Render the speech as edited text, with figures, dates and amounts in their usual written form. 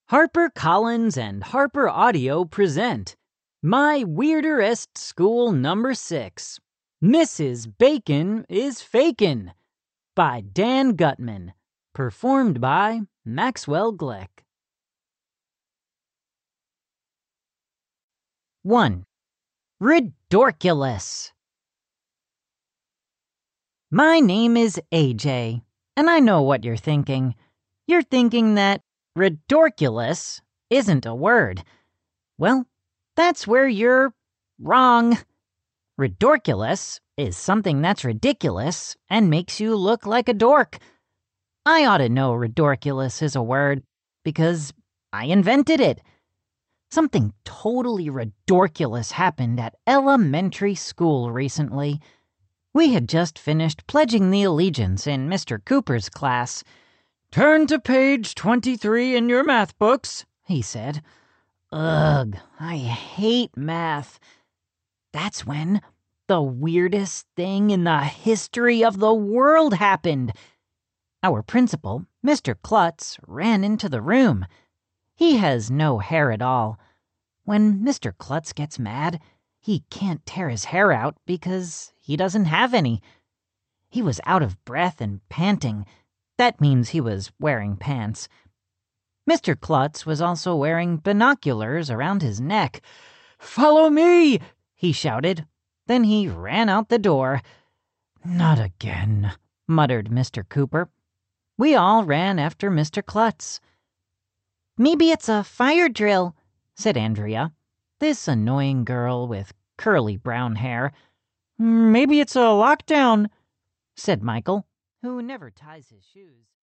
HarperCollins and Harper Audio present My Weirderest School Number 6, Mrs. Bacon is Fakin' by Dan Gutman, performed by Maxwell Glick. 1. Ridorculous. My name is AJ, and I know what you're thinking. You're thinking that ridorculous isn't a word. Well, that's where you're wrong. Ridorculous is something that's ridiculous and makes you look like a dork. I ought to know ridorculous is a word because I invented it. Something totally ridorculous happened at elementary school recently. We had just finished pledging the allegiance in Mr. Cooper's class. "Turn to page 23 in your math books," he said. Ugh, I hate math. That's when the weirdest thing in the history of the world happened. Our principal, Mr. Klutz, ran into the room. He has no hair at all. When Mr. Klutz gets mad, he can't tear his hair out because he doesn't have any. He was out of breath and panting. That means he was wearing pants. Mr. Klutz was also wearing binoculars around his neck. "Follow me!" he shouted. Then he ran out the door. "Not again," muttered Mr. Cooper. We all ran after Mr. Klutz. "Maybe it's a fire drill," said Andrea, this annoying girl with curly brown hair. "Maybe it's a lockdown," said Michael, who never ties his shoes.